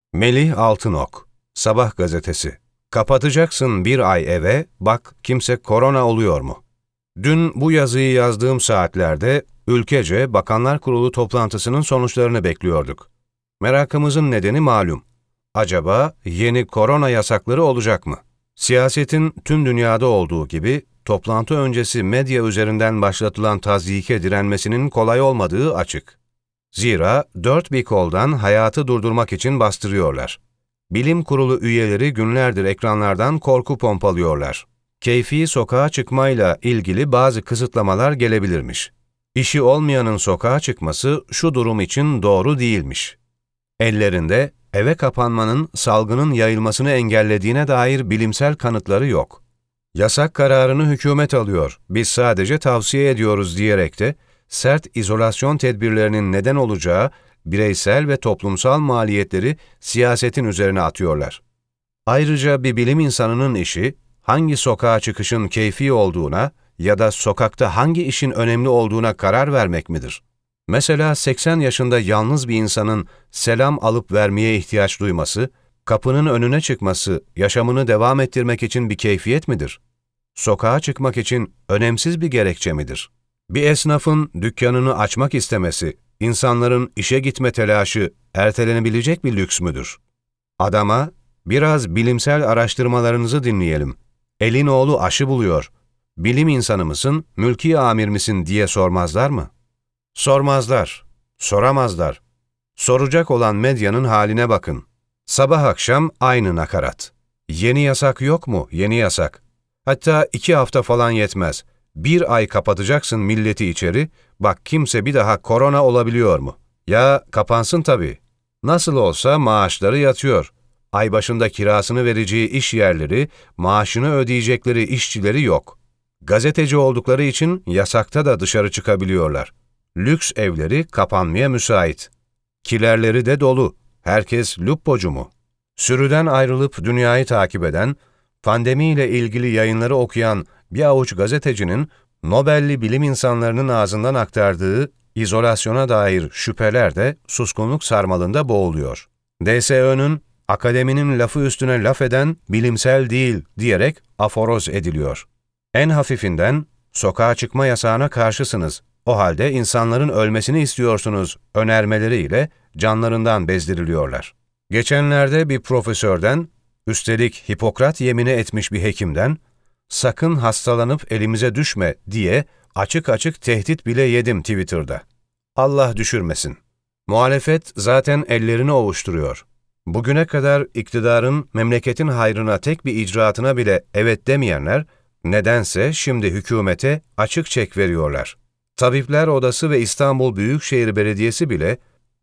Melih Altınok, Sabah gazetesi. Kapatacaksın bir ay eve, bak kimse korona oluyor mu? Dün bu yazıyı yazdığım saatlerde ülkece Bakanlar Kurulu toplantısının sonuçlarını bekliyorduk. Merakımızın nedeni malum. Acaba yeni korona yasakları olacak mı? Siyasetin tüm dünyada olduğu gibi toplantı öncesi medya üzerinden başlatılan tazyike direnmesinin kolay olmadığı açık. Zira dört bir koldan hayatı durdurmak için bastırıyorlar. Bilim kurulu üyeleri günlerdir ekranlardan korku pompalıyorlar. Keyfi sokağa çıkmayla ilgili bazı kısıtlamalar gelebilirmiş. İşi olmayanın sokağa çıkması şu durum için doğru değilmiş. Ellerinde eve kapanmanın salgının yayılmasını engellediğine dair bilimsel kanıtları yok. Yasak kararını hükümet alıyor, biz sadece tavsiye ediyoruz diyerek de sert izolasyon tedbirlerinin neden olacağı bireysel ve toplumsal maliyetleri siyasetin üzerine atıyorlar. Ayrıca bir bilim insanının işi, hangi sokağa çıkışın keyfi olduğuna ya da sokakta hangi işin önemli olduğuna karar vermek midir? Mesela 80 yaşında yalnız bir insanın selam alıp vermeye ihtiyaç duyması, kapının önüne çıkması, yaşamını devam ettirmek için bir keyfiyet midir? Sokağa çıkmak için önemsiz bir gerekçe midir? Bir esnafın dükkanını açmak istemesi, insanların işe gitme telaşı ertelenebilecek bir lüks müdür? Adama, biraz bilimsel araştırmalarınızı dinleyelim. Elin oğlu aşı buluyor. Bilim insanı mısın, mülki amir misin diye sormazlar mı? Sormazlar, soramazlar. Soracak olan medyanın haline bakın. Sabah akşam aynı nakarat. Yeni yasak yok mu? Yeni yasak. Hatta 2 hafta falan yetmez. 1 ay kapatacaksın milleti içeri, bak kimse bir daha korona olabiliyor mu? Ya kapansın tabii. Nasıl olsa maaşları yatıyor. Ay başında kirasını vereceği iş yerleri, maaşını ödeyecekleri işçileri yok. Gazeteci oldukları için yasakta da dışarı çıkabiliyorlar. Lüks evleri kapanmaya müsait. Kilerleri de dolu. Herkes lupocu mu? Sürüden ayrılıp dünyayı takip eden, pandemiyle ilgili yayınları okuyan bir avuç gazetecinin Nobel'li bilim insanlarının ağzından aktardığı izolasyona dair şüpheler de suskunluk sarmalında boğuluyor. DSÖ'nün akademinin lafı üstüne laf eden bilimsel değil diyerek aforoz ediliyor. En hafifinden sokağa çıkma yasağına karşısınız, o halde insanların ölmesini istiyorsunuz önermeleriyle canlarından bezdiriliyorlar. Geçenlerde bir profesörden, üstelik Hipokrat yemini etmiş bir hekimden, sakın hastalanıp elimize düşme diye açık açık tehdit bile yedim Twitter'da. Allah düşürmesin. Muhalefet zaten ellerini ovuşturuyor. Bugüne kadar iktidarın memleketin hayrına tek bir icraatına bile evet demeyenler, nedense şimdi hükümete açık çek veriyorlar. Tabipler Odası ve İstanbul Büyükşehir Belediyesi bile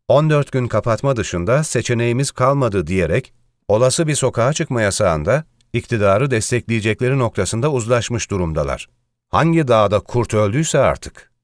14 gün kapatma dışında seçeneğimiz kalmadı diyerek olası bir sokağa çıkma yasağında iktidarı destekleyecekleri noktasında uzlaşmış durumdalar. Hangi dağda kurt öldüyse artık.